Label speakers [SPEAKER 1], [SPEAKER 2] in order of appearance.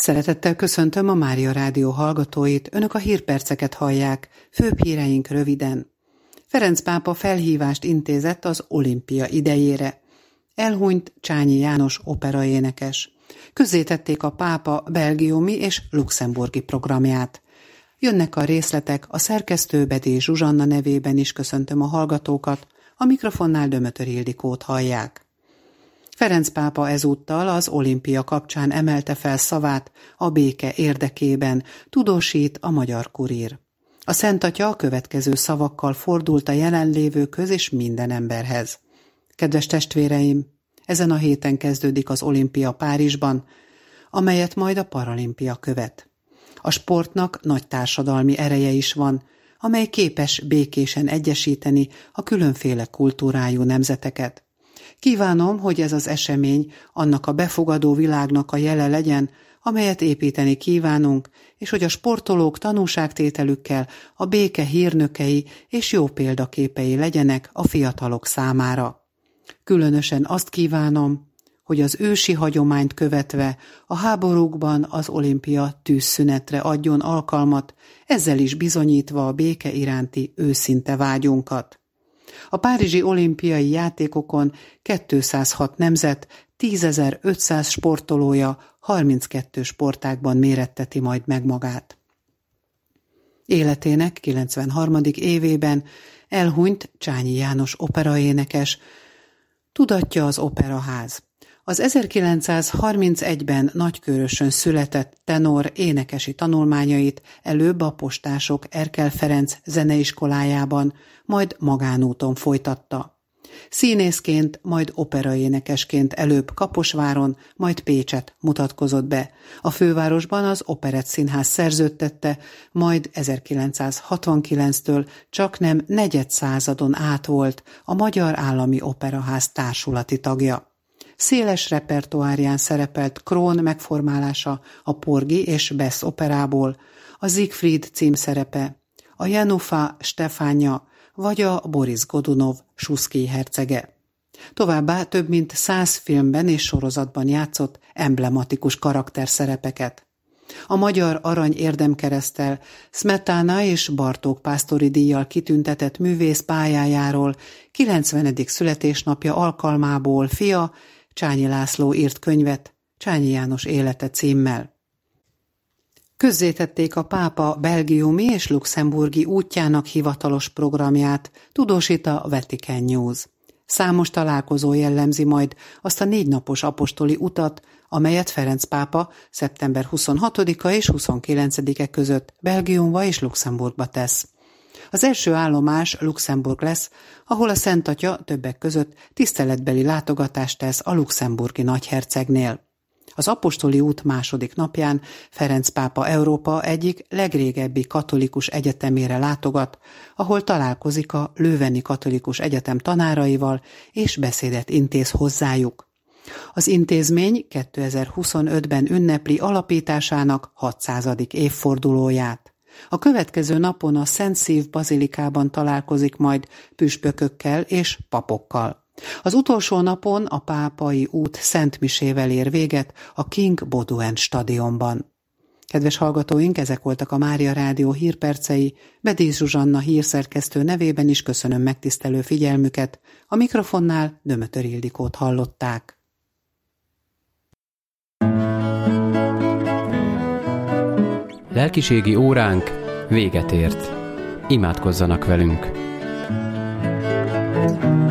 [SPEAKER 1] Szeretettel köszöntöm a Mária Rádió hallgatóit, önök a hírperceket hallják, főbb híreink röviden. Ferenc pápa felhívást intézett az olimpia idejére. Elhunyt Csányi János operaénekes. Közzétették a pápa belgiumi és luxemburgi programját. Jönnek a részletek, a szerkesztő Bedély Zsuzsanna nevében is köszöntöm a hallgatókat, a mikrofonnál Dömötör Ildikót hallják. Ferenc pápa ezúttal az olimpia kapcsán emelte fel szavát a béke érdekében, tudósít a Magyar Kurír. A Szent Atya a következő szavakkal fordult a jelenlévőkhöz és minden emberhez. Kedves testvéreim, ezen a héten kezdődik az olimpia Párizsban, amelyet majd a paralimpia követ. A sportnak nagy társadalmi ereje is van, amely képes békésen egyesíteni a különféle kultúrájú nemzeteket. Kívánom, hogy ez az esemény annak a befogadó világnak a jele legyen, amelyet építeni kívánunk, és hogy a sportolók tanúságtételükkel a béke hírnökei és jó példaképei legyenek a fiatalok számára. Különösen azt kívánom, hogy az ősi hagyományt követve a háborúkban az olimpia tűzszünetre adjon alkalmat, ezzel is bizonyítva a béke iránti őszinte vágyunkat. A párizsi olimpiai játékokon 206 nemzet, 10.500 sportolója 32 sportágban méretteti majd meg magát. Életének 93. évében elhunyt Csányi János operaénekes, tudatja az Operaház. Az 1931-ben Nagykőrösön született tenor énekesi tanulmányait előbb a Postások Erkel Ferenc zeneiskolájában, majd magánúton folytatta. Színészként, majd operaénekesként előbb Kaposváron, majd Pécset mutatkozott be. A fővárosban az Operett Színház szerződtette, majd 1969-től csaknem negyedszázadon át volt a Magyar Állami Operaház társulati tagja. Széles repertoárján szerepelt Krón megformálása a Porgy és Bess operából, a Siegfried címszerepe, a Janufa Stefánja vagy a Boris Godunov Suszkij hercege. Továbbá több mint 100 filmben és sorozatban játszott emblematikus karakterszerepeket. A Magyar Arany Érdemkereszttel, Smetana és Bartók Pásztori díjjal kitüntetett művész pályájáról 90. születésnapja alkalmából fia, Csányi László írt könyvet, Csányi János élete címmel. Közzétették a pápa belgiumi és luxemburgi útjának hivatalos programját, tudósít a Vatican News. Számos találkozó jellemzi majd azt a 4 napos apostoli utat, amelyet Ferenc pápa szeptember 26-a és 29-e között Belgiumba és Luxemburgba tesz. Az első állomás Luxemburg lesz, ahol a Szent Atya többek között tiszteletbeli látogatást tesz a luxemburgi nagyhercegnél. Az apostoli út második napján Ferenc pápa Európa egyik legrégebbi katolikus egyetemére látogat, ahol találkozik a Lőveni Katolikus Egyetem tanáraival és beszédet intéz hozzájuk. Az intézmény 2025-ben ünnepli alapításának 600. évfordulóját. A következő napon a Szent Szív bazilikában találkozik majd püspökökkel és papokkal. Az utolsó napon a pápai út szentmisével ér véget a King Baudouin stadionban. Kedves hallgatóink, ezek voltak a Mária Rádió hírpercei, Bedély Zsuzsanna hírszerkesztő nevében is köszönöm megtisztelő figyelmüket, a mikrofonnál Dömötör Ildikót hallották.
[SPEAKER 2] Lelkiségi óránk véget ért. Imádkozzanak velünk!